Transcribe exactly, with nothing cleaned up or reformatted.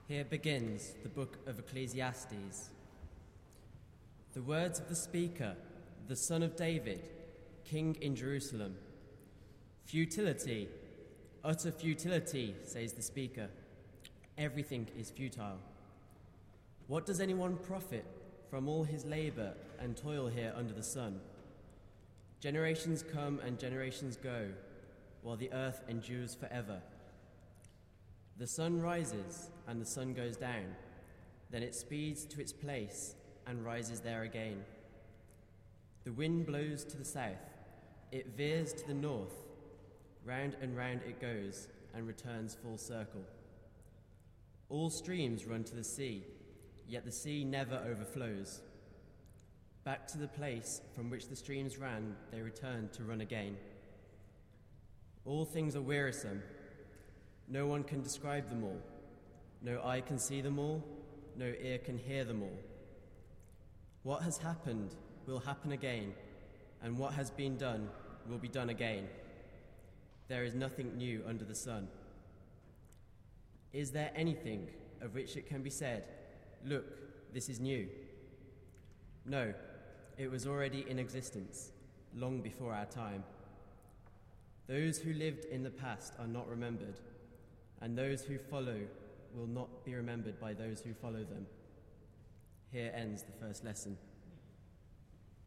Here begins the book of Ecclesiastes. The words of the speaker, the son of David, king in Jerusalem. Futility, utter futility, says the speaker. Everything is futile. What does anyone profit from all his labor and toil here under the sun? Generations come and generations go, while the earth endures forever. The sun rises and the sun goes down, then it speeds to its place and rises there again. The wind blows to the south, it veers to the north, round and round it goes and returns full circle. All streams run to the sea, yet the sea never overflows. Back to the place from which the streams ran, they return to run again. All things are wearisome. No one can describe them all. No eye can see them all. No ear can hear them all. What has happened will happen again, and what has been done will be done again. There is nothing new under the sun. Is there anything of which it can be said, "Look, this is new"? No, it was already in existence, long before our time. Those who lived in the past are not remembered, and those who follow will not be remembered by those who follow them. Here ends the first lesson.